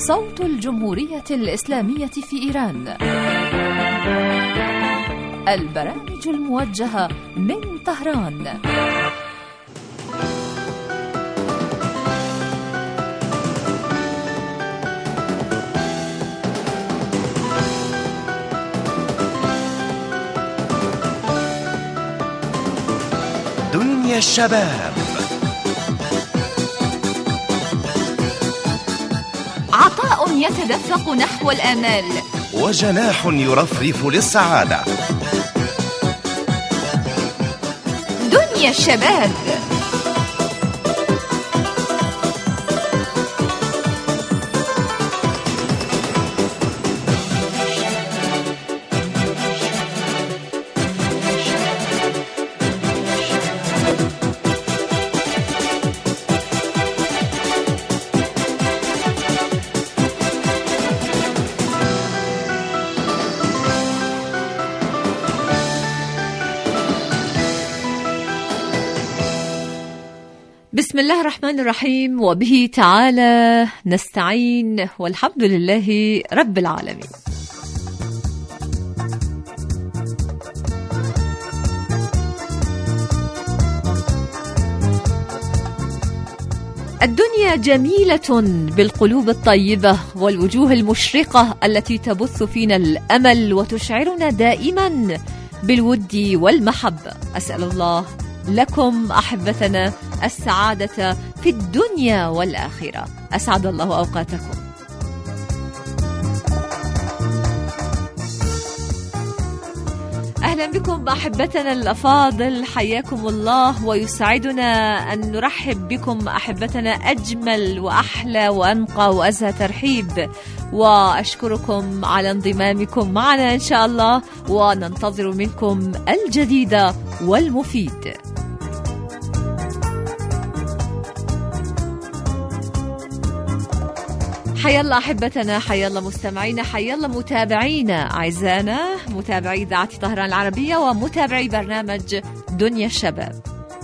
صوت الجمهورية الإسلامية في إيران. البرامج الموجهة من طهران. دنيا الشباب، عطاء يتدفق نحو الآمال، وجناح يرفرف للسعادة. دنيا الشباب. بسم الله الرحمن الرحيم، وبه تعالى نستعين، والحمد لله رب العالمين. الدنيا جميلة بالقلوب الطيبة والوجوه المشرقة التي تبث فينا الأمل وتشعرنا دائما بالود والمحبة. أسأل الله لكم أحبتنا السعادة في الدنيا والآخرة. أسعد الله أوقاتكم. أهلا بكم أحبتنا الأفاضل، حياكم الله، ويسعدنا أن نرحب بكم أحبتنا أجمل وأحلى وأنقى وأزهى ترحيب، وأشكركم على انضمامكم معنا إن شاء الله، وننتظر منكم الجديد والمفيد. حيا الله أحبتنا، حيا الله مستمعينا، حيا الله متابعينا أعزائنا، متابعي إذاعة طهران العربية ومتابعي برنامج دنيا الشباب.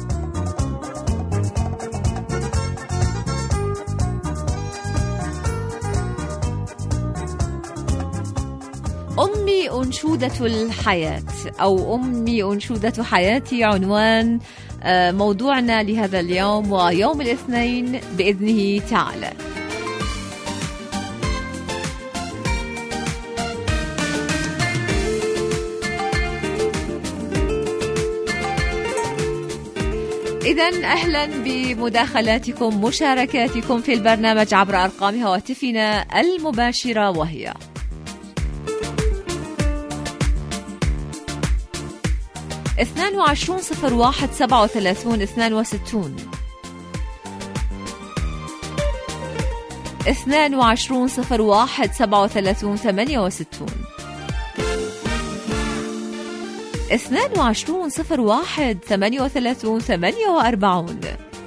أمي أنشودة الحياة، أو أمي أنشودة حياتي، عنوان موضوعنا لهذا اليوم ويوم الاثنين بإذنه تعالى. إذن أهلا بمداخلاتكم، مشاركاتكم في البرنامج عبر أرقام هواتفنا المباشرة، وهي 2201373262 2201373268 22013838.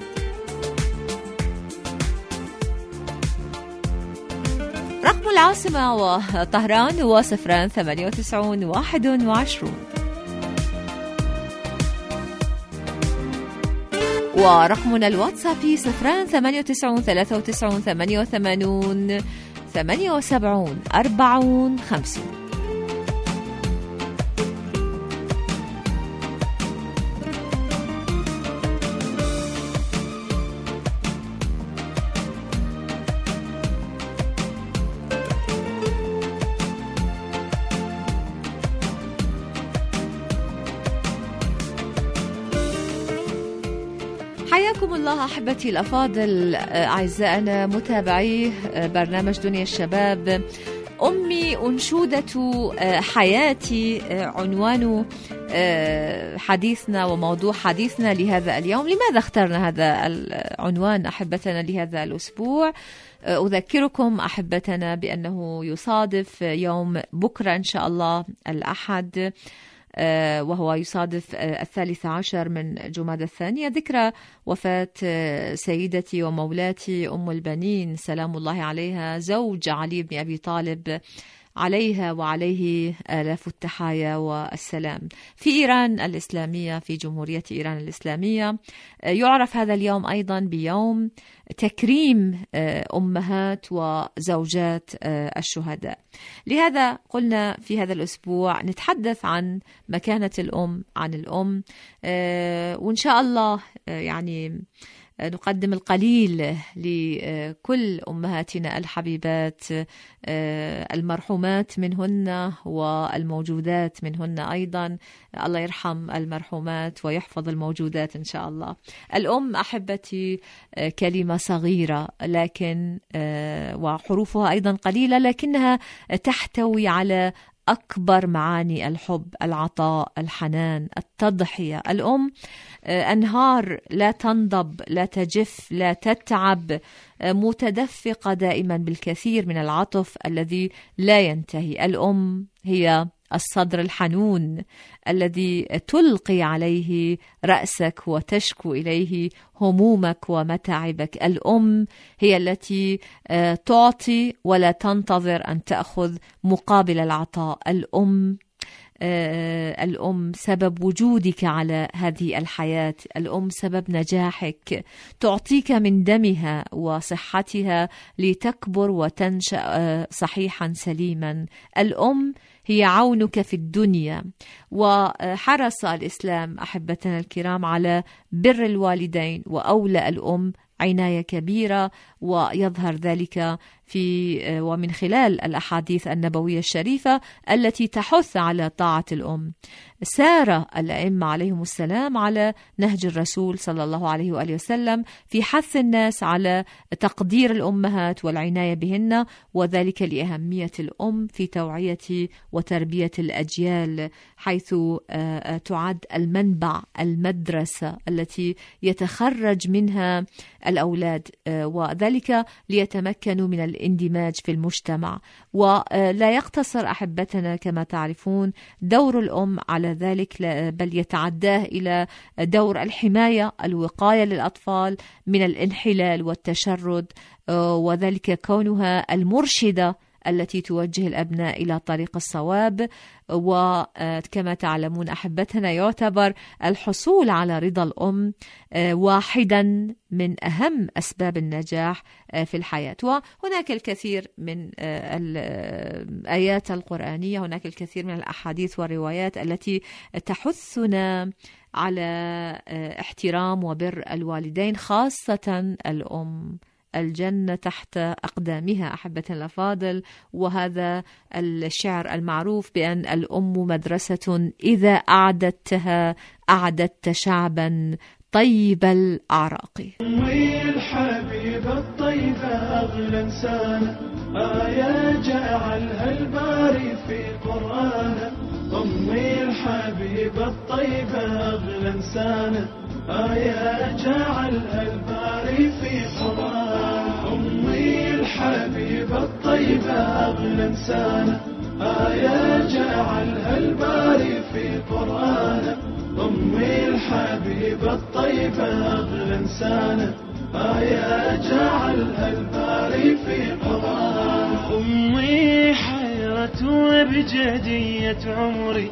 رقم العاصمة وطهران هو 09821، ورقمنا الواتسابي 09893887870 حياكم الله أحبتي الأفاضل، أعزائنا متابعي برنامج دنيا الشباب. أمي أنشودة حياتي عنوان حديثنا وموضوع حديثنا لهذا اليوم. لماذا اخترنا هذا العنوان أحبتنا لهذا الأسبوع؟ أذكركم أحبتنا بأنه يصادف يوم بكرة إن شاء الله الأحد، وهو يصادف 13 من جمادى الثانية، ذكرى وفاة سيدتي ومولاتي أم البنين سلام الله عليها، زوج علي بن أبي طالب عليها وعليه آلاف التحايا والسلام. في إيران الإسلامية، في جمهورية إيران الإسلامية، يعرف هذا اليوم أيضا بيوم تكريم أمهات وزوجات الشهداء. لهذا قلنا في هذا الأسبوع نتحدث عن مكانة الأم، عن الأم، وإن شاء الله يعني نقدم القليل لكل أمهاتنا الحبيبات المرحومات منهن والموجودات منهن أيضا. الله يرحم المرحومات ويحفظ الموجودات إن شاء الله. الأم أحبتي كلمة صغيرة لكن وحروفها أيضا قليلة، لكنها تحتوي على أكبر معاني الحب، العطاء، الحنان، التضحية. الأم أنهار لا تنضب، لا تجف، لا تتعب، متدفقة دائما بالكثير من العطف الذي لا ينتهي. الأم هي الصدر الحنون الذي تلقي عليه رأسك وتشكو إليه همومك ومتاعبك. الأم هي التي تعطي ولا تنتظر أن تأخذ مقابل العطاء. الأم سبب وجودك على هذه الحياة. الأم سبب نجاحك، تعطيك من دمها وصحتها لتكبر وتنشأ صحيحا سليما. الأم هي عونك في الدنيا. وحرص الإسلام أحبتنا الكرام على بر الوالدين، وأولى الأم عناية كبيرة، ويظهر ذلك في ومن خلال الأحاديث النبوية الشريفة التي تحث على طاعة الأم. سار الأئمة عليهم السلام على نهج الرسول صلى الله عليه وآله وسلم في حث الناس على تقدير الأمهات والعناية بهن، وذلك لأهمية الأم في توعية وتربية الأجيال، حيث تعد المنبع، المدرسة التي يتخرج منها الأولاد، وذلك ليتمكنوا من الاندماج في المجتمع. ولا يقتصر أحبتنا كما تعرفون دور الأم على ذلك، بل يتعداه إلى دور الحماية، الوقاية للأطفال من الانحلال والتشرد، وذلك كونها المرشدة التي توجه الأبناء إلى طريق الصواب. وكما تعلمون أحبتنا يعتبر الحصول على رضا الأم واحدا من أهم أسباب النجاح في الحياة. وهناك الكثير من الآيات القرآنية، هناك الكثير من الأحاديث والروايات التي تحثنا على احترام وبر الوالدين، خاصة الأم. الجنة تحت أقدامها أحبتنا الأفاضل، وهذا الشعر المعروف بأن الأم مدرسة إذا أعددتها أعددت شعبا طيب الأعراق. أمي الحبيبة الطيبة أغلى إنسانة، آية جعلها الباري في قرآنه. أمي الحبيبة الطيبة أغلى إنسانة، آية جعلها الباري في قرآنه. أمي الحبيبة الطيبة أغلى إنسانة، آية جعلها الباري في قرآنه. أمي الحبيبة الطيبة أغلى إنسانة، آية جعلها الباري في قرآنه. أمي حياة وابجدية عمري،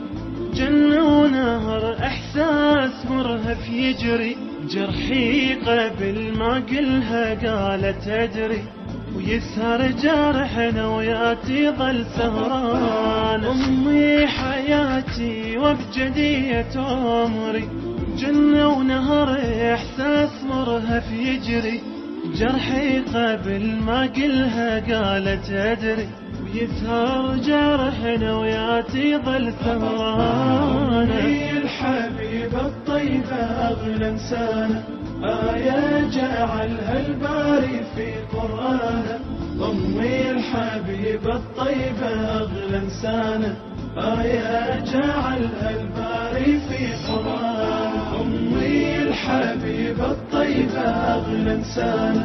جنة ونهر إحساس مرهف يجري، جرحي قبل ما قلها قالت أدري، ويسهر جرحنا وياتي ظل سهران. أمي حياتي وابجدية عمري، جنة ونهر إحساس مرهف يجري، جرحي قبل ما قلها قالت أدري، ويسهر جرحنا وياتي ظل سهران. أمي الحبيبة الطيبة أغلى إنسانة، آية جعلها الباري في قرآنه. أمي الحبيبة الطيبة أغلى إنسانة، آية جعلها الباري في قرآنه. أمي الحبيبة الطيبة أغلى إنسانة،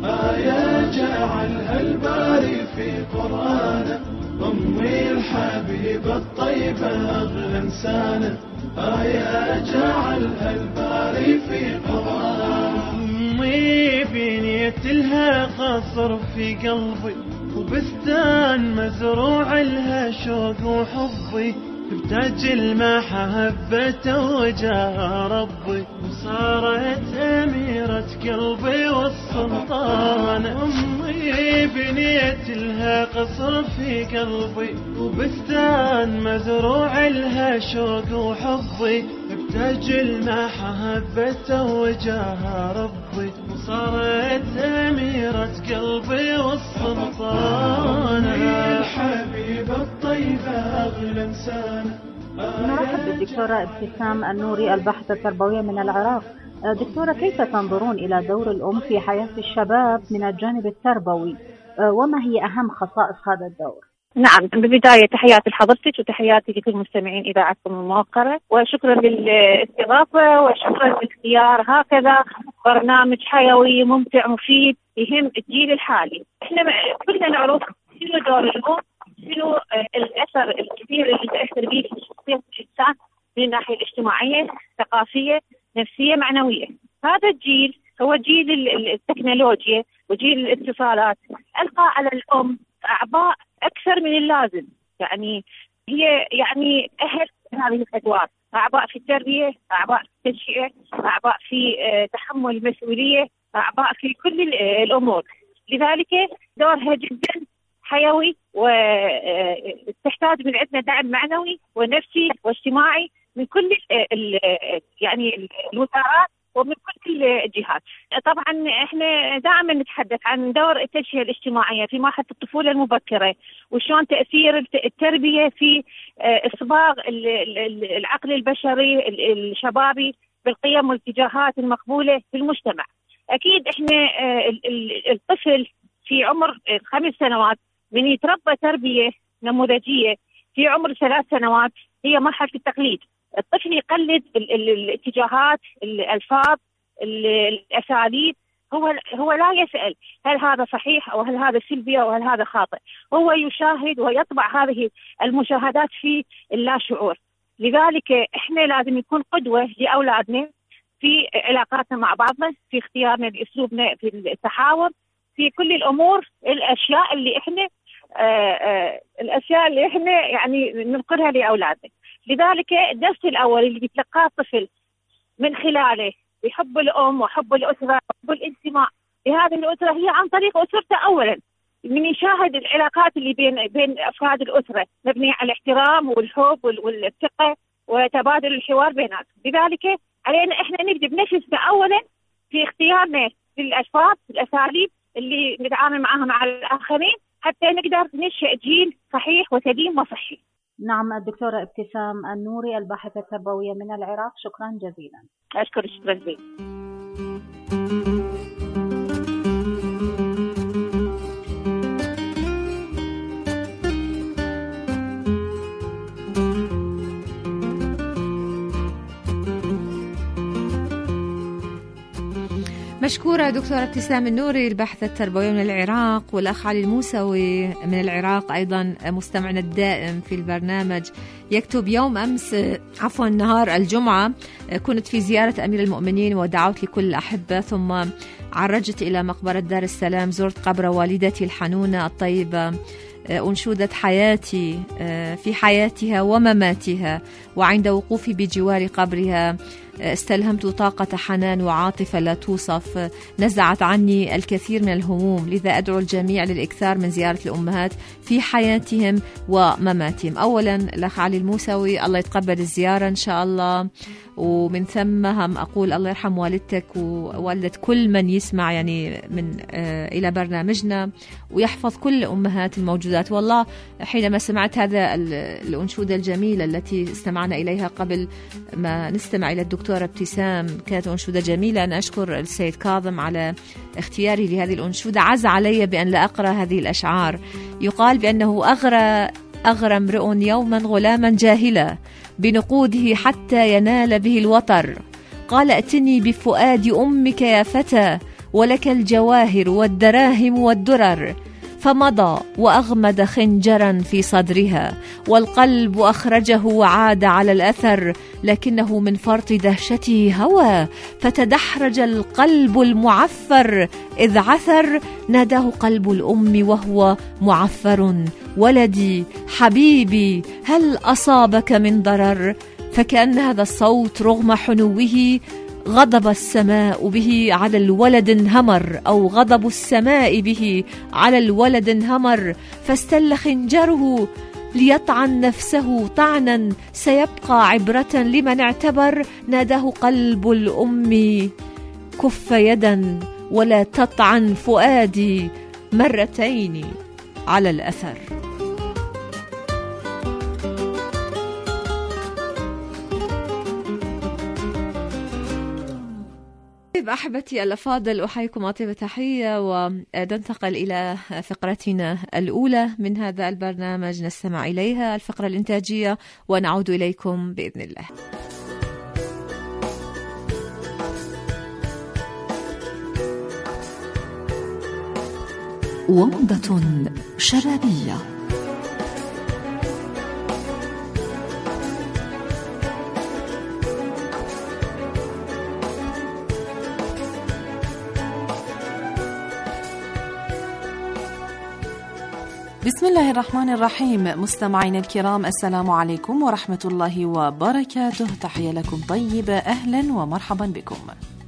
آية جعلها الباري في قرآنه. أمي الحبيبة الطيبة أغلى إنسانة، آية جعلها الباري في قرآنه. أمي بنيت لها قصر في قلبي، وبستان مزروع لها شوق وحبي، بتاج المحبة وجاه ربي، وصارت أميرة قلبي والسلطان. أمي بنيت لها قصر في قلبي، وبستان مزروع لها شوق وحبي، بتاج المحبة وجاه ربي، وصارت أميرة قلبي والسلطان. الحبيبة الطيبة أغلى إنسان. نرحب بالدكتورة ابتسام النوري الباحثة التربوية من العراق. دكتورة، كيف تنظرون إلى دور الأم في حياة الشباب من الجانب التربوي، وما هي أهم خصائص هذا الدور؟ نعم، بالبداية تحياتي لحضرتك وتحياتي لكل مستمعين إذاعتكم الموقرة، وشكرا للاستضافة وشكرا لاختيار هكذا برنامج حيوي ممتع مفيد يهم الجيل الحالي. احنا كلنا نعرف شنو دور الأم، شنو الأثر الكبير اللي تأثر به في شخصية الإنسان من الناحية الاجتماعية، ثقافية، نفسية، معنوية. هذا الجيل هو جيل التكنولوجيا وجيل الاتصالات، ألقى على الأم أعباء أكثر من اللازم. يعني هي أهل هذه الأدوار، أعباء في التربية، أعباء في التنشئة، أعباء في تحمل المسؤولية، أعباء في كل الأمور. لذلك دورها جدا حيوي، وتحتاج من عندنا دعم معنوي ونفسي واجتماعي من كل الوزارات ومن كل الجهات. طبعا احنا دائما نتحدث عن دور التنشئة الاجتماعية في مرحلة الطفولة المبكرة، وشلون تأثير التربية في إصباغ العقل البشري الشبابي بالقيم والاتجاهات المقبولة في المجتمع. أكيد احنا الطفل في عمر 5 سنوات من يتربى تربية نموذجية، في عمر 3 سنوات هي مرحلة التقليد. الطفل يقلد الاتجاهات، الألفاظ، الأساليب. هو لا يسأل هل هذا صحيح أو هل هذا سلبي أو هل هذا خاطئ، هو يشاهد ويطبع هذه المشاهدات في اللاشعور. لذلك احنا لازم نكون قدوة لأولادنا في علاقاتنا مع بعضنا، في اختيارنا لأسلوبنا في التحاور، في كل الأمور، الأشياء اللي احنا يعني ننقلها لأولادنا. لذلك الدرس الأول اللي بيتلقاه الطفل من خلاله بحب الأم وحب الأسرة وحب الانتماء لهذه الأسرة هي عن طريق أسرته أولا، من يشاهد العلاقات اللي بين أفراد الأسرة مبنية على الاحترام والحب والثقة وتبادل الحوار بيناتهم. لذلك علينا احنا نبدأ بنفسنا أولا في اختيارنا للأشخاص، الأساليب اللي نتعامل معها مع الآخرين، حتى نقدر ننشئ جيل صحيح وسليم وصحي. نعم، الدكتورة ابتسام النوري الباحثة التربوية من العراق، شكرا جزيلا. أشكر، شكرا جزيلا. مشكورة دكتورة ابتسام النوري الباحثة التربوية من العراق، والأخ علي الموسوي من العراق أيضا مستمعنا الدائم في البرنامج. يكتب: يوم أمس نهار الجمعة كنت في زيارة أمير المؤمنين ودعوت لكل الأحبة، ثم عرجت إلى مقبرة دار السلام، زرت قبر والدتي الحنونة الطيبة، أنشودت حياتي في حياتها ومماتها، وعند وقوفي بجوار قبرها استلهمت طاقة حنان وعاطفة لا توصف، نزعت عني الكثير من الهموم. لذا أدعو الجميع للإكثار من زيارة الأمهات في حياتهم ومماتهم. أولا الأخ علي الموسوي، الله يتقبل الزيارة إن شاء الله، ومن ثم هم أقول الله يرحم والدتك ووالدة كل من يسمع يعني من إلى برنامجنا، ويحفظ كل الأمهات الموجودات. والله حينما سمعت هذا الأنشودة الجميلة التي استمعنا إليها قبل ما نستمع إلى الدكتورة ابتسام، كانت أنشودة جميلة. أنا أشكر السيد كاظم على اختياري لهذه الأنشودة. عز علي بأن لا أقرأ هذه الأشعار. يقال بأنه أغرى امرؤ يوما غلاما جاهلا بنقوده حتى ينال به الوطر، قال ائتني بفؤاد أمك يا فتى ولك الجواهر والدراهم والدرر، فمضى وأغمد خنجرا في صدرها، والقلب أخرجه وعاد على الأثر، لكنه من فرط دهشته هوى، فتدحرج القلب المعفر، إذ عثر ناداه قلب الأم وهو معفر: ولدي حبيبي هل أصابك من ضرر؟ فكأن هذا الصوت رغم حنوه غضب السماء به على الولد انهمر، أو غضب السماء به على الولد انهمر، فاستل خنجره ليطعن نفسه طعنا سيبقى عبرة لمن اعتبر. ناداه قلب الأم: كف يدا ولا تطعن فؤادي مرتين على الأثر. أحبتي الأفاضل، أحييكم أطيب تحية، وننتقل إلى فقرتنا الأولى من هذا البرنامج، نستمع إليها الفقرة الإنتاجية، ونعود إليكم بإذن الله. ومضة شبابية. بسم الله الرحمن الرحيم. مستمعين الكرام، السلام عليكم ورحمة الله وبركاته. تحية لكم طيبة، أهلا ومرحبا بكم.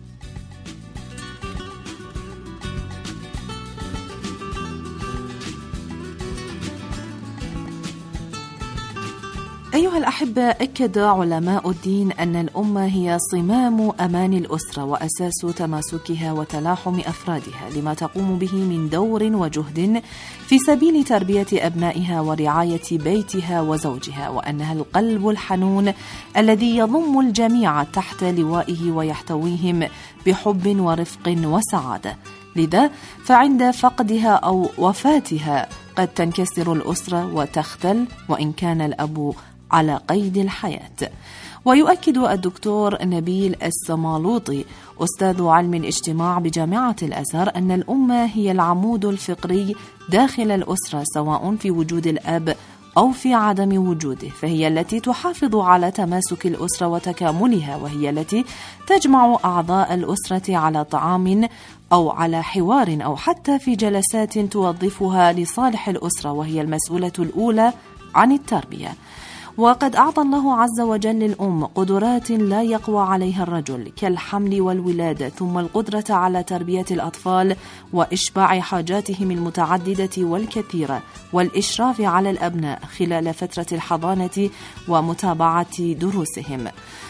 أيها الأحبة، أكد علماء الدين أن الأمة هي صمام أمان الأسرة وأساس تماسكها وتلاحم أفرادها، لما تقوم به من دور وجهد في سبيل تربية أبنائها ورعاية بيتها وزوجها، وأنها القلب الحنون الذي يضم الجميع تحت لوائه ويحتويهم بحب ورفق وسعادة. لذا فعند فقدها أو وفاتها قد تنكسر الأسرة وتختل، وإن كان الأب على قيد الحياة. ويؤكد الدكتور نبيل السمالوطي أستاذ علم الاجتماع بجامعة الأزهر أن الأمة هي العمود الفقري داخل الأسرة، سواء في وجود الأب أو في عدم وجوده، فهي التي تحافظ على تماسك الأسرة وتكاملها، وهي التي تجمع أعضاء الأسرة على طعام أو على حوار أو حتى في جلسات توظفها لصالح الأسرة، وهي المسؤولة الأولى عن التربية. وقد أعطى الله عز وجل الأم قدرات لا يقوى عليها الرجل، كالحمل والولادة، ثم القدرة على تربية الأطفال وإشباع حاجاتهم المتعددة والكثيرة، والإشراف على الأبناء خلال فترة الحضانة ومتابعة دروسهم.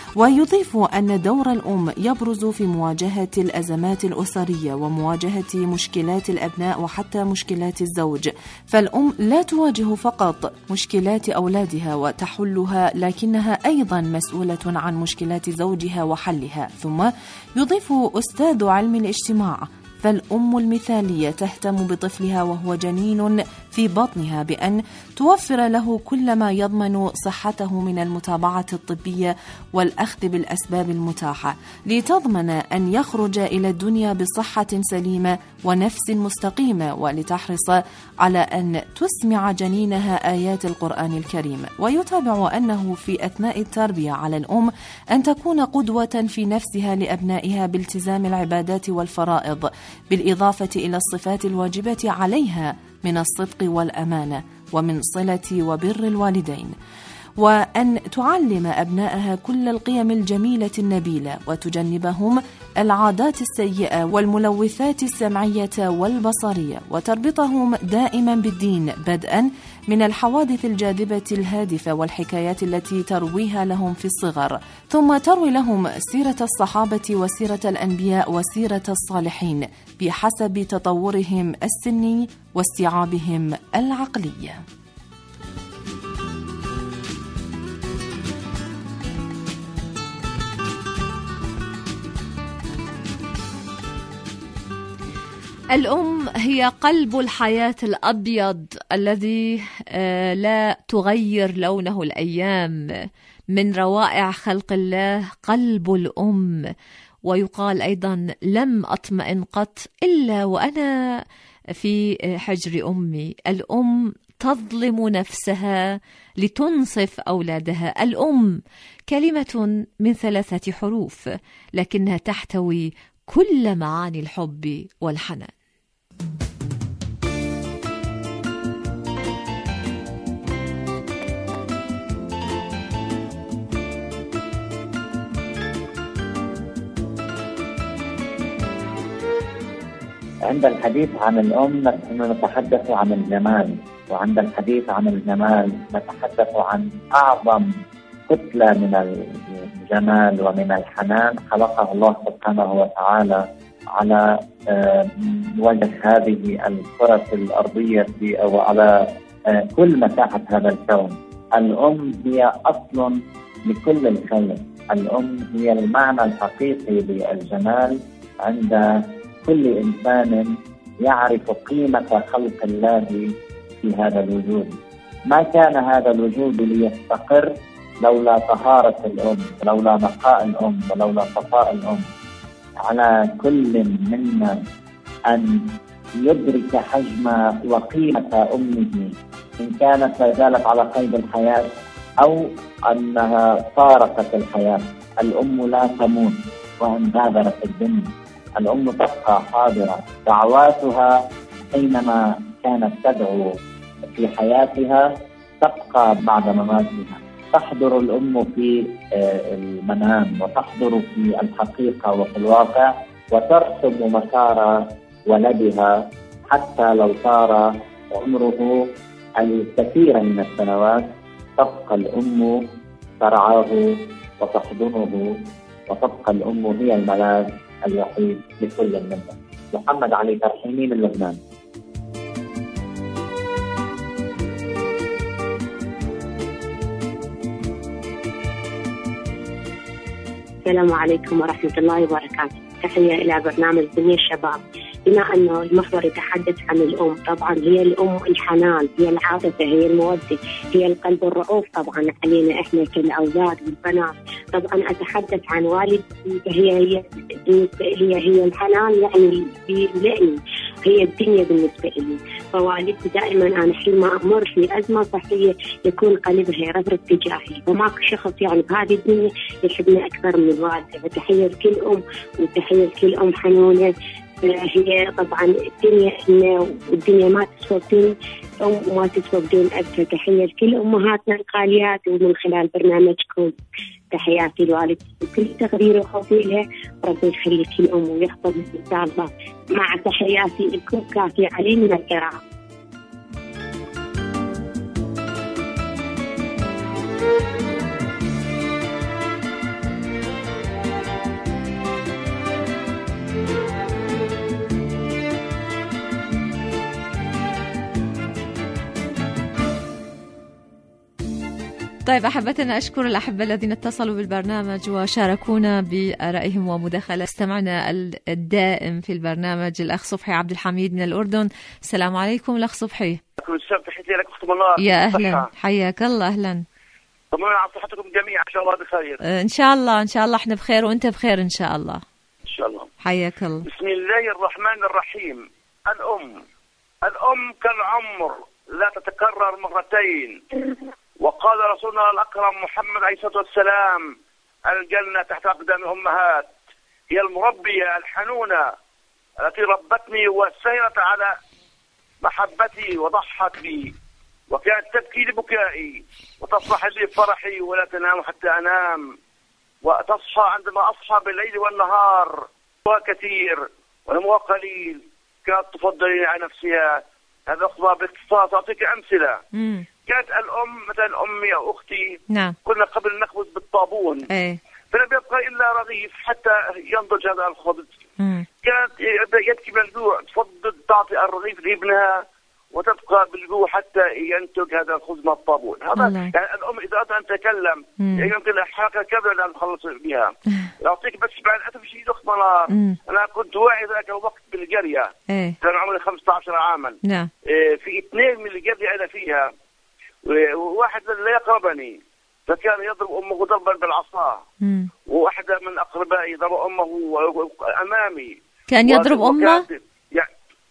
ويضيف أن دور الأم يبرز في مواجهة الأزمات الأسرية ومواجهة مشكلات الأبناء وحتى مشكلات الزوج، فالأم لا تواجه فقط مشكلات أولادها وتحلها، لكنها أيضا مسؤولة عن مشكلات زوجها وحلها. ثم يضيف أستاذ علم الاجتماع: فالأم المثالية تهتم بطفلها وهو جنين في بطنها بأن توفر له كل ما يضمن صحته من المتابعة الطبية والأخذ بالأسباب المتاحة، لتضمن أن يخرج إلى الدنيا بصحة سليمة ونفس مستقيمة، ولتحرص على أن تسمع جنينها آيات القرآن الكريم. ويتابع أنه في أثناء التربية على الأم أن تكون قدوة في نفسها لأبنائها بالتزام العبادات والفرائض، بالإضافة إلى الصفات الواجبة عليها من الصدق والأمانة ومن صلة وبر الوالدين، وأن تعلم أبنائها كل القيم الجميلة النبيلة، وتجنبهم العادات السيئة والملوثات السمعية والبصرية، وتربطهم دائما بالدين، بدءا من الحوادث الجاذبة الهادفة والحكايات التي ترويها لهم في الصغر، ثم تروي لهم سيرة الصحابة وسيرة الأنبياء وسيرة الصالحين بحسب تطورهم السني واستيعابهم العقلية. الأم هي قلب الحياة الأبيض الذي لا تغير لونه الأيام، من روائع خلق الله قلب الأم. ويقال أيضا: لم أطمئن قط إلا وأنا في حجر أمي. الأم تظلم نفسها لتنصف أولادها. الأم كلمة من 3 حروف، لكنها تحتوي كل معاني الحب والحنان. عند الحديث عن الأم نحن نتحدث عن الجمال، وعند الحديث عن الجمال نتحدث عن أعظم كتلة من الجمال ومن الحنان خلقه الله سبحانه وتعالى على وجه هذه الكرة الأرضية أو على كل مساحة هذا الكون. الأم هي أصل لكل الخير، الأم هي المعنى الحقيقي للجمال عند كل إنسان يعرف قيمة خلق الله في هذا الوجود. ما كان هذا الوجود ليستقر لولا طهارة الأم، لولا نقاء الأم، ولولا صفاء الأم. على كل منا أن يدرك حجم وقيمة أمه إن كانت لا زالت على قيد الحياة أو أنها فارقت الحياة. الأم لا تموت وإن غادرت الدنيا، الأم تبقى حاضرة. دعواتها حينما كانت تدعو في حياتها تبقى بعد مماتها. تحضر الأم في المنام وتحضر في الحقيقة وفي الواقع، وترسم مسار ولدها حتى لو صار عمره الكثير من السنوات. تبقى الأم ترعاه وتحضنه، وتبقى الأم هي الملاذ الوحيد لكل منا. محمد علي ترحيمي من لبنان. السلام عليكم ورحمة الله وبركاته. تحية إلى برنامج دنيا الشباب. بما أنه المحور يتحدث عن الأم، طبعا هي الأم الحنان، هي العاطفة، هي المودة، هي القلب الرؤوف طبعا علينا إحنا كالأولاد والبنات. طبعا أتحدث عن والدتي، هي بالنسبة لي هي الحنان، يعني بيملئني، هي الدنيا بالنسبة لي. فوالدتي دائما أنا حينما أمر في أزمة صحية يكون قلبها يرفرف تجاهي، وماكو شخص يعني بهذه الدنيا يحبني أكثر من والدتي. فتحية لكل أم، وتحية لكل أم حنونة. هي طبعا الدنيا والدنيا ما تسوى بدون أم وما تسوى بدون أب. تحية لكل أمهاتنا الغاليات، ومن خلال برنامجكم تحياتي لوالدتي وكل تقدير وخوفي لها. ربي يخلي كل أم ويحفظها إن شاء الله. مع تحياتي لكم كافي علي من العراق. طيب أحبتنا، أشكر الأحبة الذين اتصلوا بالبرنامج وشاركونا بآرائهم ومداخلة. استمعنا الدائم في البرنامج الأخ صبحي عبد الحميد من الأردن. السلام عليكم الأخ صبحي. تحياتي لك أخت منار. يا أهلا، حياك الله. أهلا. طمنوا على صحتكم جميعا، إن شاء الله بخير. إن شاء الله، إن شاء الله إحنا بخير وأنت بخير إن شاء الله. إن شاء الله. حياك الله. بسم الله الرحمن الرحيم. الأم كالعمر لا تتكرر مرتين. وقال رسولنا الأكرم محمد عليه الصلاة والسلام: الجنة تحت أقدام الأمهات. هي المربية الحنونة التي ربتني وسيرت على محبتي وضحت بي، وكانت تبكي لبكائي وتصرح لي فرحي ولا تنام حتى أنام، وتصحى عندما أصحى بالليل والنهار. وكثير ونمو قليل كانت تفضلني على نفسها. هذا أخبار باختصار. أعطيك أمثلة. كانت الأم مثلا أمي أو أختي، نعم، كنا قبل نخبز بالطابون، فلم يبقى إلا رغيف حتى ينضج هذا الخبز. كانت يبكي من الجوع، تفضل تعطي الرغيف لابنها وتبقى بالجوع حتى ينتج هذا الخبز من الطابون. هذا يعني الأم إذا أردت أن تتكلم يمكن حركة كبيرة لأن نخلص بها. أعطيك بس بعد أتف شيء منار. أنا كنت واعي ذاك الوقت بالقرية، كان عمري 15 عاما. نعم. في 2 من القرية أنا فيها، وواحد لا يقربني فكان يضرب أمه ضربا بالعصا، وواحدة من أقربائي ضرب أمه أمامي. كان يضرب أمه؟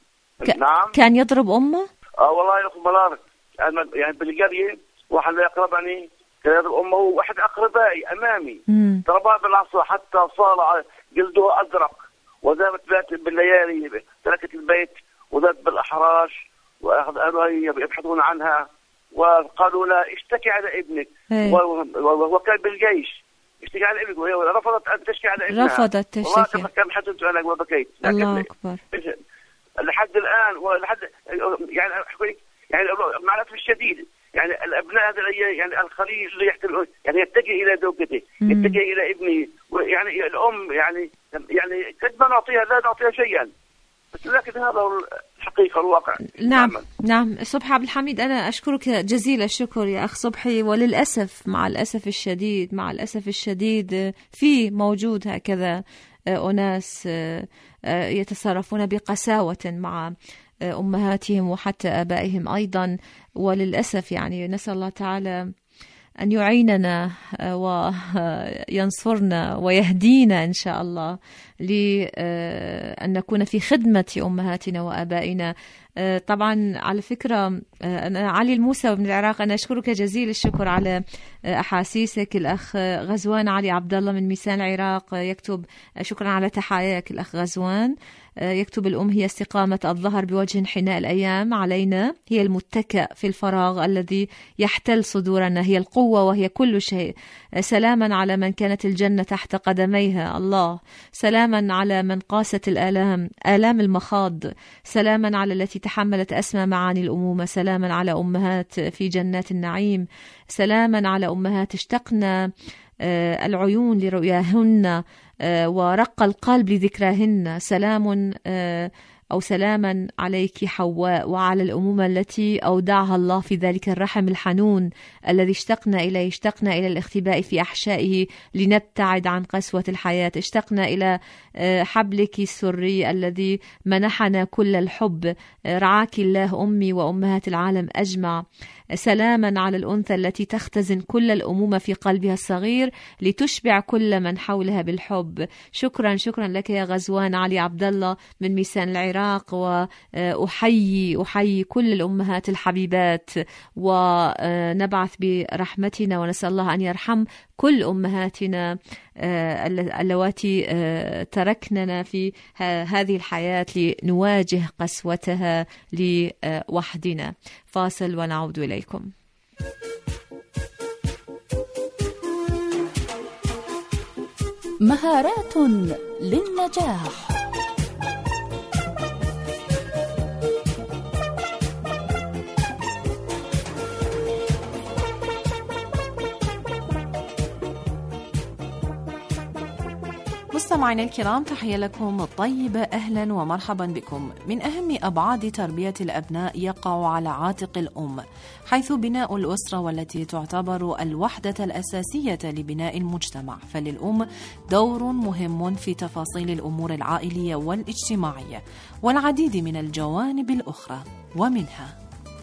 نعم. كان يضرب أمه؟ والله يا أخو مبارك، يعني بالقرية واحد لا يقربني كان يضرب أمه، واحد أقربائي أمامي ضربها بالعصا حتى صار جلده أزرق، وذهبت بالليالي تركت البيت وذهبت بالأحراش، وأخذ أهلها يبحثون عنها وقالوا لا اشتكي على ابنك، وهو كان بالجيش، اشتكي على ابنك، وهي رفضت أن تشكي على ابنها، رفضت تشتكي. والله كان حزنت أنا وبكيت. الله أكبر. لحد الآن ولحد يعني مع الأسف الشديد يعني الأبناء هذا يعني الخليل اللي يحتل يعني يتجه إلى زوجته، يتجه إلى ابنه، يعني الأم يعني قد ما نعطيها لا نعطيها شيئا، لكن هذا الحقيقة الواقع. نعم صبحي عبد الحميد، أنا أشكرك جزيل الشكر يا أخ صبحي، وللأسف مع الأسف الشديد في موجود هكذا أناس يتصرفون بقساوة مع أمهاتهم وحتى آبائهم أيضا، وللأسف يعني نسأل الله تعالى أن يعيننا وينصرنا ويهدينا إن شاء الله لأن نكون في خدمة أمهاتنا وآبائنا. طبعا على فكرة أنا علي الموسى من العراق، أنا أشكرك جزيل الشكر على أحاسيسك. الأخ غزوان علي عبد الله من ميسان العراق يكتب شكرا على تحاياك. الأخ غزوان يكتب: الأم هي استقامة الظهر بوجه حناء الأيام علينا، هي المتكأ في الفراغ الذي يحتل صدورنا، هي القوة وهي كل شيء. سلاما على من كانت الجنة تحت قدميها، الله. سلاما على من قاست الآلام، آلام المخاض. سلاما على التي تحملت أسمى معاني الأمومة. سلاما على أمهات في جنات النعيم. سلاما على أمهات اشتقنا العيون لرؤياهن ورق القلب لذكراهن. سلاما عليك حواء وعلى الأمومة التي أودعها الله في ذلك الرحم الحنون الذي اشتقنا إلى الاختباء في أحشائه لنبتعد عن قسوة الحياة. اشتقنا إلى حبلك السري الذي منحنا كل الحب. رعاك الله أمي وأمهات العالم أجمع. سلاما على الأنثى التي تختزن كل الأمومة في قلبها الصغير لتشبع كل من حولها بالحب. شكرا لك يا غزوان علي عبد الله من ميسان العراق، وأحيي كل الأمهات الحبيبات، ونبعث برحمتنا ونسأل الله أن يرحم كل أمهاتنا اللواتي تركننا في هذه الحياة لنواجه قسوتها لوحدنا. فاصل ونعود إليكم. مهارات للنجاح. مستمعينا الكرام، تحية لكم طيبة، أهلا ومرحبا بكم. من أهم أبعاد تربية الأبناء يقع على عاتق الأم، حيث بناء الأسرة والتي تعتبر الوحدة الأساسية لبناء المجتمع، فللأم دور مهم في تفاصيل الأمور العائلية والاجتماعية والعديد من الجوانب الأخرى، ومنها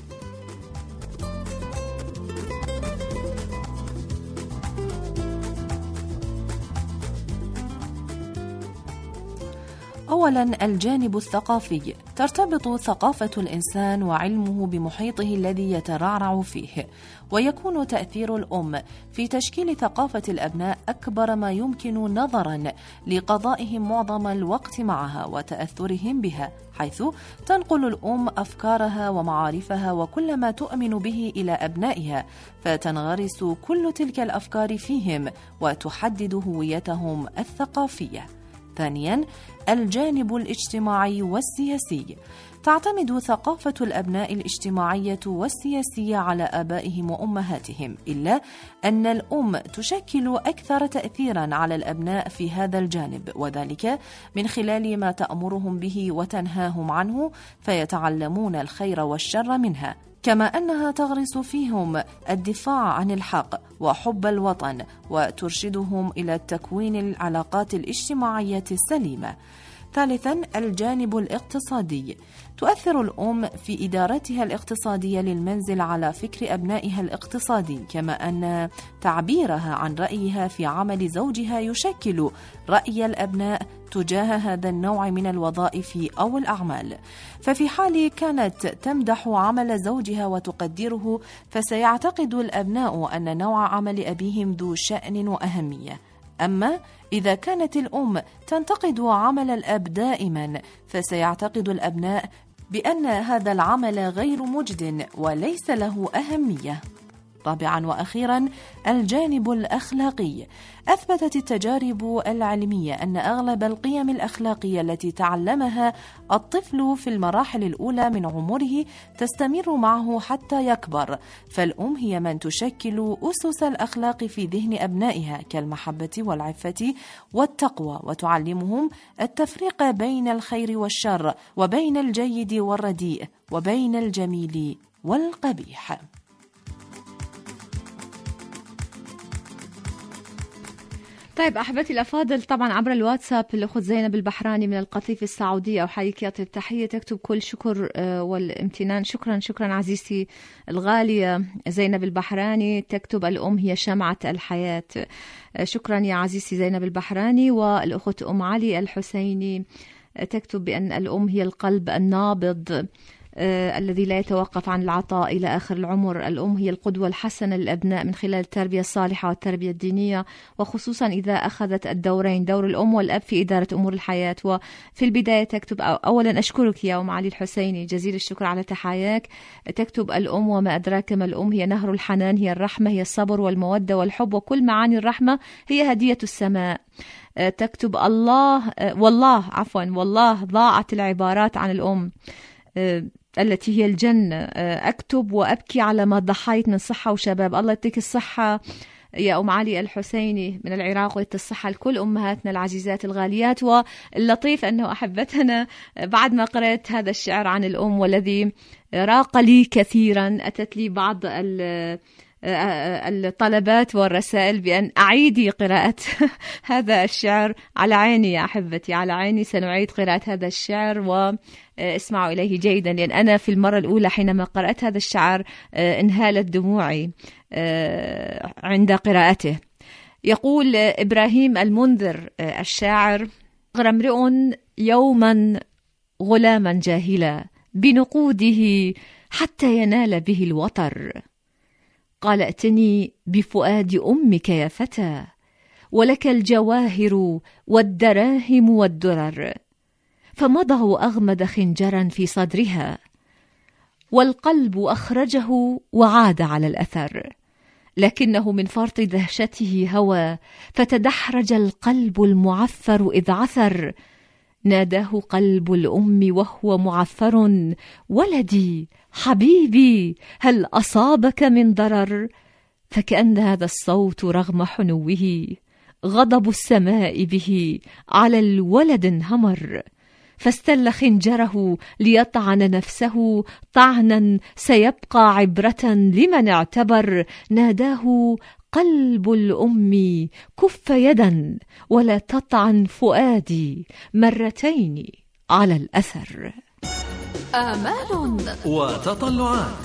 أولاً الجانب الثقافي. ترتبط ثقافة الإنسان وعلمه بمحيطه الذي يترعرع فيه، ويكون تأثير الأم في تشكيل ثقافة الأبناء أكبر ما يمكن نظراً لقضائهم معظم الوقت معها وتأثرهم بها، حيث تنقل الأم أفكارها ومعارفها وكل ما تؤمن به إلى أبنائها، فتنغرس كل تلك الأفكار فيهم وتحدد هويتهم الثقافية. ثانياً الجانب الاجتماعي والسياسي. تعتمد ثقافة الأبناء الاجتماعية والسياسية على آبائهم وأمهاتهم، إلا أن الأم تشكل أكثر تأثيراً على الأبناء في هذا الجانب، وذلك من خلال ما تأمرهم به وتنهاهم عنه، فيتعلمون الخير والشر منها، كما أنها تغرس فيهم الدفاع عن الحق وحب الوطن، وترشدهم إلى تكوين العلاقات الاجتماعية السليمة. ثالثا الجانب الاقتصادي. تؤثر الأم في إدارتها الاقتصادية للمنزل على فكر أبنائها الاقتصادي، كما أن تعبيرها عن رأيها في عمل زوجها يشكل رأي الأبناء تجاه هذا النوع من الوظائف أو الأعمال. ففي حال كانت تمدح عمل زوجها وتقدره، فسيعتقد الأبناء أن نوع عمل أبيهم ذو شأن وأهمية. أما إذا كانت الأم تنتقد عمل الأب دائما، فسيعتقد الأبناء بأن هذا العمل غير مجد وليس له أهمية. رابعا وأخيرا الجانب الأخلاقي. أثبتت التجارب العلمية أن أغلب القيم الأخلاقية التي تعلمها الطفل في المراحل الأولى من عمره تستمر معه حتى يكبر، فالأم هي من تشكل أسس الأخلاق في ذهن أبنائها كالمحبة والعفة والتقوى، وتعلمهم التفريق بين الخير والشر، وبين الجيد والرديء، وبين الجميل والقبيح. طيب أحبتي الأفاضل، طبعا عبر الواتساب الأخت زينب البحراني من القطيف السعودية، أحييك يا طيب تحية، تكتب كل شكر والامتنان. شكرا عزيزتي الغالية زينب البحراني، تكتب الأم هي شمعة الحياة. شكرا يا عزيزتي زينب البحراني. والأخت أم علي الحسيني تكتب بأن الأم هي القلب النابض الذي لا يتوقف عن العطاء إلى آخر العمر. الأم هي القدوة الحسنة للأبناء من خلال التربية الصالحة والتربية الدينية، وخصوصا إذا أخذت الدورين، دور الأم والأب في إدارة أمور الحياة. وفي البداية تكتب أولا أشكرك يا أم علي الحسيني، جزيل الشكر على تحاياك. تكتب الأم وما أدراك ما الأم، هي نهر الحنان، هي الرحمة، هي الصبر والمودة والحب، وكل معاني الرحمة، هي هدية السماء. تكتب والله ضاعت العبارات عن الأم التي هي الجنة. أكتب وأبكي على ما ضحيت من صحة وشباب. الله يديك الصحة يا أم علي الحسيني من العراق، ويدي الصحة لكل أمهاتنا العزيزات الغاليات. واللطيف أنه أحبتنا بعد ما قرأت هذا الشعر عن الأم والذي راق لي كثيرا، أتت لي بعض الطلبات والرسائل بأن أعيدي قراءة هذا الشعر. على عيني يا أحبتي، على عيني، سنعيد قراءة هذا الشعر واسمعوا إليه جيدا، لأن أنا في المرة الأولى حينما قرأت هذا الشعر انهالت دموعي عند قراءته. يقول إبراهيم المنذر الشاعر: غر امرئ يوما غلاما جاهلا بنقوده حتى ينال به الوطر، قال ائتني بفؤاد أمك يا فتى، ولك الجواهر والدراهم والدرر، فمضى وأغمد خنجرا في صدرها، والقلب أخرجه وعاد على الأثر، لكنه من فرط دهشته هوى، فتدحرج القلب المعفر إذ عثر، ناداه قلب الأم وهو معفر: ولدي حبيبي هل أصابك من ضرر؟ فكأن هذا الصوت رغم حنوه غضب السماء به على الولد انهمر، فاستل خنجره ليطعن نفسه طعنا سيبقى عبرة لمن اعتبر، ناداه قلب الأم: كف يدا ولا تطعن فؤادي مرتين على الأثر. آمال وتطلعات،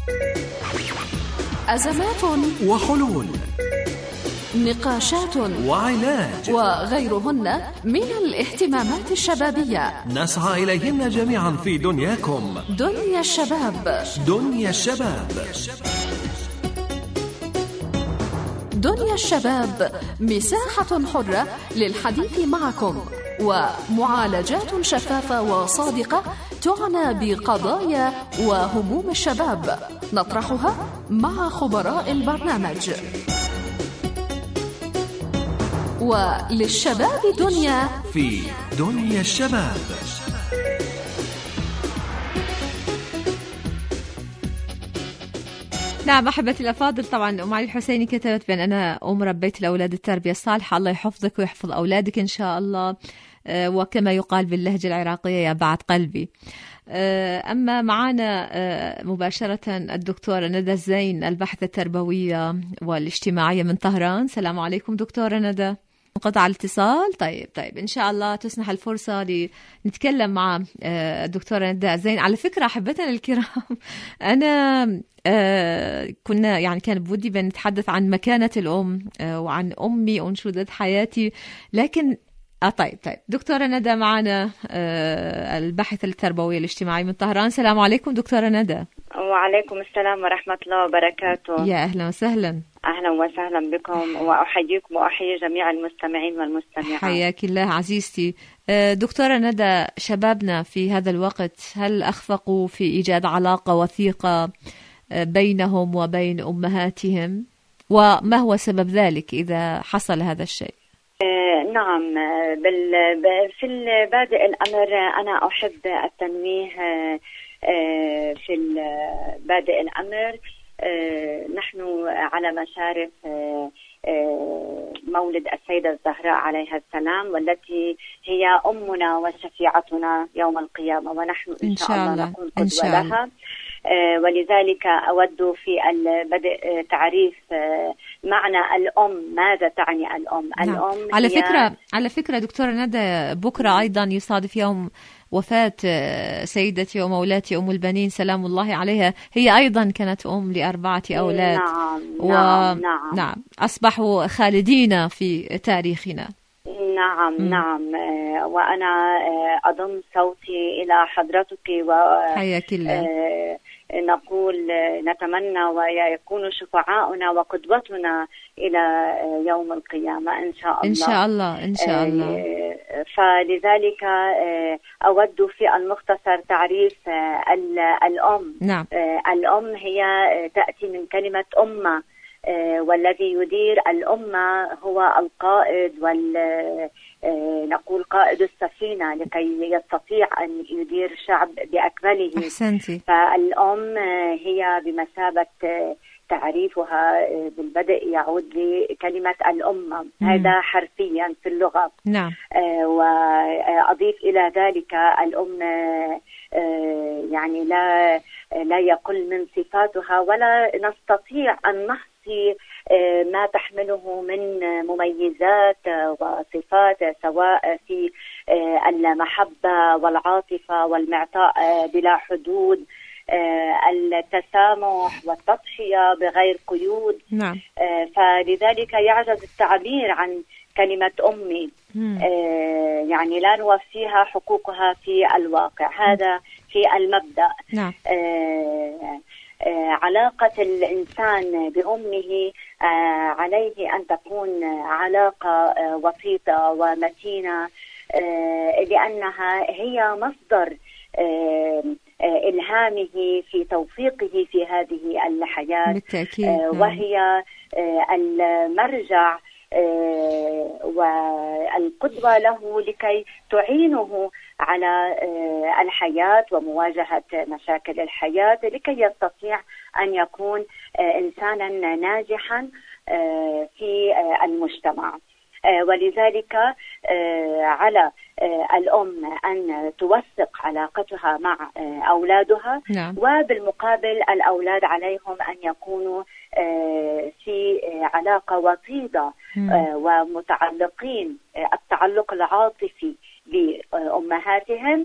أزمات وحلول، نقاشات وعلاج، وغيرهن من الاهتمامات الشبابية نسعى إليهن جميعا في دنياكم، دنيا الشباب. دنيا الشباب. دنيا الشباب مساحة حرة للحديث معكم، ومعالجات شفافة وصادقة تعنى بقضايا وهموم الشباب نطرحها مع خبراء البرنامج. وللشباب دنيا في دنيا الشباب. نعم أحبتي الأفاضل، طبعا أم علي الحسيني كتبت بأن أنا أم ربيت الأولاد التربية الصالحة. الله يحفظك ويحفظ أولادك إن شاء الله، وكما يقال باللهجة العراقية يا بعد قلبي. أما معنا مباشرة الدكتورة ندى الزين، الباحثة التربوية والاجتماعية من طهران. السلام عليكم دكتورة ندى. انقطع الاتصال. طيب إن شاء الله تسنح الفرصة لنتكلم مع الدكتورة ندى زين. على فكرة أحبتنا الكرام، أنا كنا يعني كان بودي بنتحدث عن مكانة الأم وعن أمي أنشودة حياتي، لكن طيب دكتورة ندى معنا الباحثة التربوية الاجتماعية من طهران. السلام عليكم دكتورة ندى. وعليكم السلام ورحمة الله وبركاته. يا أهلا وسهلا. أهلا وسهلا بكم، وأحييكم وأحيي جميع المستمعين والمستمعات. حياك الله عزيزتي. دكتورة ندى، شبابنا في هذا الوقت هل أخفقوا في إيجاد علاقة وثيقة بينهم وبين أمهاتهم؟ وما هو سبب ذلك إذا حصل هذا الشيء؟ نعم، في بادئ الأمر أنا أحب التنويه في بادئ الأمر نحن على مشارف مولد السيدة الزهراء عليها السلام، والتي هي أمنا وشفيعتنا يوم القيامة، ونحن إن شاء الله نكون قدوة لها. ولذلك أود في البدء تعريف معنى الأم. ماذا تعني الأم؟ نعم. الأم على فكرة دكتورة ندى، بكرة أيضا يصادف يوم وفاة سيدتي ومولاتي أم البنين سلام الله عليها. هي أيضا كانت أم ل4 أولاد. نعم. أصبحوا خالدين في تاريخنا. نعم. وأنا أضم صوتي إلى حضرتك حياك الله. نقول نتمنى ويكون شفعاؤنا وقدوتنا إلى يوم القيامة إن شاء الله. إن شاء الله. فلذلك أود في المختصر تعريف الأم. نعم. الأم هي تأتي من كلمة أمة، والذي يدير الأمة هو القائد، نقول قائد السفينة لكي يستطيع أن يدير شعب بأكمله. أحسنتي. فالأم هي بمثابة تعريفها بالبدء يعود لكلمة الأمة. هذا حرفيا في اللغة. نعم. وأضيف إلى ذلك الأم يعني لا يقل من صفاتها، ولا نستطيع أن نحصي ما تحمله من مميزات وصفات، سواء في المحبة والعاطفة والمعطاء بلا حدود، التسامح والتضحية بغير قيود. نعم. فلذلك يعجز التعبير عن كلمة أمي. يعني لا نوفيها حقوقها في الواقع. هذا في المبدأ. نعم. علاقة الإنسان بأمه عليه أن تكون علاقة وسيطة ومتينة، لأنها هي مصدر إلهامه في توفيقه في هذه الحياة. بالتأكيد. وهي المرجع والقدوة له لكي تعينه على الحياة ومواجهة مشاكل الحياة، لكي يستطيع أن يكون إنسانا ناجحا في المجتمع. ولذلك على الأم أن توثق علاقتها مع أولادها. نعم. وبالمقابل الأولاد عليهم أن يكونوا في علاقة وطيدة ومتعلقين التعلق العاطفي بأمهاتهم،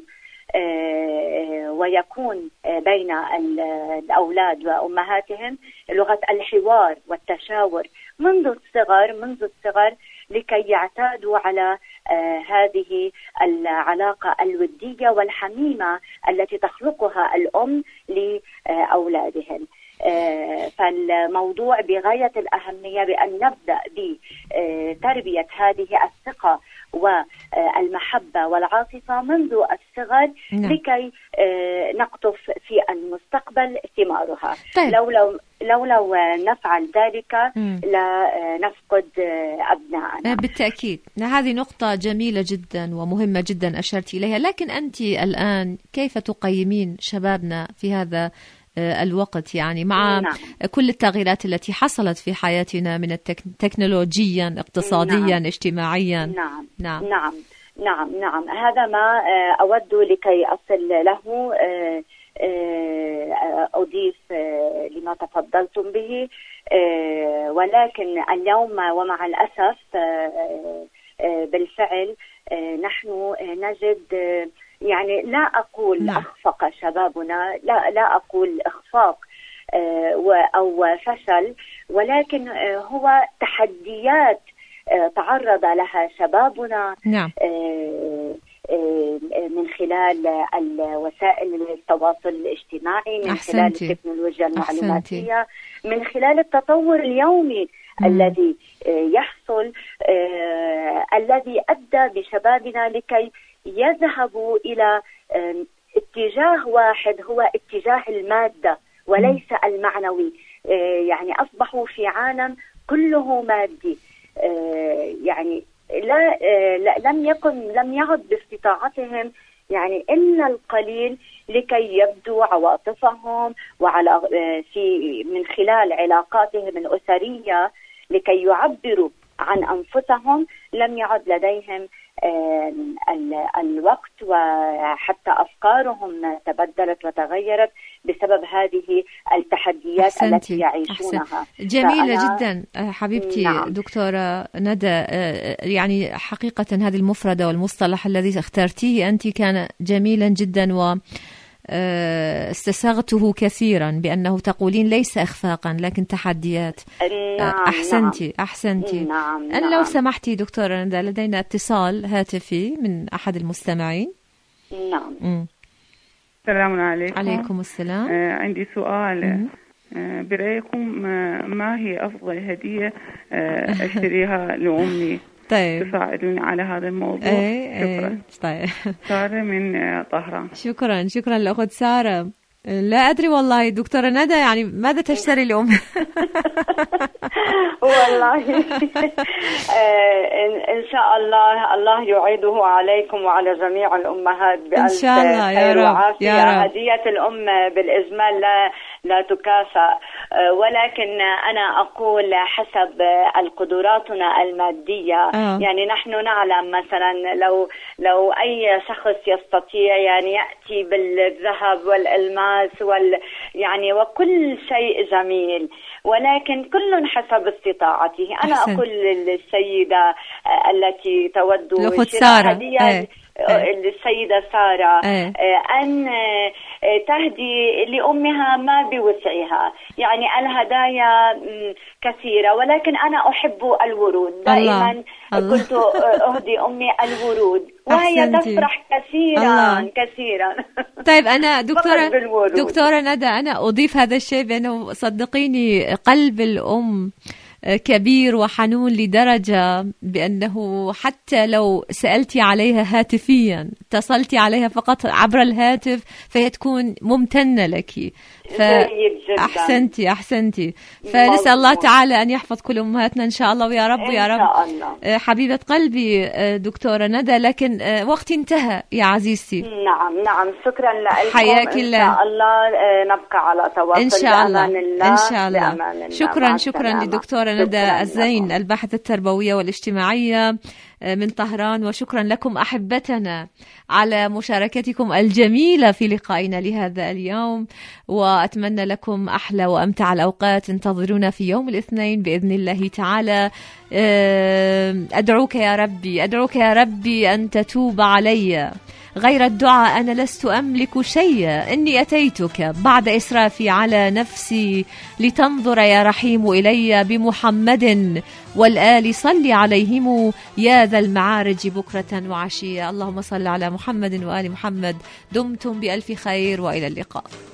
ويكون بين الأولاد وأمهاتهم لغة الحوار والتشاور منذ الصغر لكي يعتادوا على هذه العلاقة الودية والحميمة التي تخلقها الأم لأولادهم. فالموضوع بغاية الأهمية بأن نبدأ بتربية هذه الثقة والمحبة والعاطفة منذ الصغر. نعم. لكي نقطف في المستقبل ثمارها. طيب. لو نفعل ذلك لا نفقد أبناءنا. بالتأكيد هذه نقطة جميلة جدا ومهمة جدا أشرت إليها. لكن أنت الآن كيف تقيمين شبابنا في هذا الوقت، يعني مع كل التغييرات التي حصلت في حياتنا من تكنولوجيا، اقتصاديا، اجتماعيا؟ نعم. هذا ما أود لكي أصل له. أضيف لما تفضلتم به، ولكن اليوم ومع الأسف بالفعل نحن نجد يعني لا أقول أخفق شبابنا، لا أقول إخفاق أو فشل، ولكن هو تحديات تعرض لها شبابنا من خلال وسائل التواصل الاجتماعي، من خلال التكنولوجيا المعلوماتية، من خلال التطور اليومي الذي يحصل، الذي أدى بشبابنا لكي يذهبوا إلى اتجاه واحد، هو اتجاه المادة وليس المعنوي. يعني أصبحوا في عالم كله مادي، يعني لم يعد باستطاعتهم يعني إلا القليل لكي يبدوا عواطفهم وعلى من خلال علاقاتهم الأسرية لكي يعبروا عن أنفسهم. لم يعد لديهم الوقت، وحتى أفكارهم تبدلت وتغيرت بسبب هذه التحديات التي يعيشونها. جميلة جدا حبيبتي. دكتورة ندى، يعني حقيقة هذه المفردة والمصطلح الذي اخترتيه أنت كان جميلا جدا، و استساغته كثيرا بأنه تقولين ليس إخفاقا لكن تحديات. أحسنتي. أن لو سمحتي دكتورة ندى، لدينا اتصال هاتفي من أحد المستمعين. السلام عليكم. عليكم السلام. عندي سؤال. برأيكم ما هي أفضل هدية أشتريها لأمي؟ طيب، تساعدوني على هذا الموضوع. شكرا. طيب. سارة من طهران. شكرا لأخت سارة. لا أدري والله دكتورة ندى، يعني ماذا تشتري اليوم؟ والله إن شاء الله يعيده عليكم وعلى جميع الأمهات بألف خير وعافية. هدية الأم بالإجمال لا تكافأ، ولكن أنا أقول حسب قدراتنا المادية. يعني نحن نعلم مثلا لو أي شخص يستطيع يعني يأتي بالذهب والألماس يعني وكل شيء جميل، ولكن كل حسب استطاعته. أنا أقول للسيدة التي تود شراء هدية السيدة سارة أن تهدي لأمها ما بوسعها. يعني الهدايا كثيرة، ولكن أنا أحب الورود. دائما كنت أهدي أمي الورود وهي تفرح كثيرا. طيب أنا دكتورة ندى، أنا أضيف هذا الشيء بأنه صدقيني قلب الأم كبير وحنون لدرجة بأنه حتى لو سألتي عليها هاتفيا، اتصلتي عليها فقط عبر الهاتف، فهي تكون ممتنة لك. أحسنتي. فنسأل الله تعالى أن يحفظ كل أمهاتنا إن شاء الله، ويا رب يا رب. حبيبة قلبي دكتورة ندى، لكن وقتي انتهى يا عزيزتي. نعم شكرا لك. حياك الله. إن شاء الله نبقى على تواصل إن شاء الله. إن شاء الله. شكرا للدكتورة ندى الزين، الباحثة التربوية والاجتماعية من طهران، وشكرا لكم أحبتنا على مشاركتكم الجميلة في لقائنا لهذا اليوم، وأتمنى لكم أحلى وأمتع الأوقات. انتظرونا في يوم الاثنين بإذن الله تعالى. أدعوك يا ربي أن تتوب علي. غير الدعاء أنا لست أملك شيئا، إني أتيتك بعد إسرافي على نفسي لتنظر يا رحيم إلي بمحمد والآل صل عليهم يا ذا المعارج بكرة وعشية. اللهم صل على محمد وآل محمد. دمتم بألف خير وإلى اللقاء.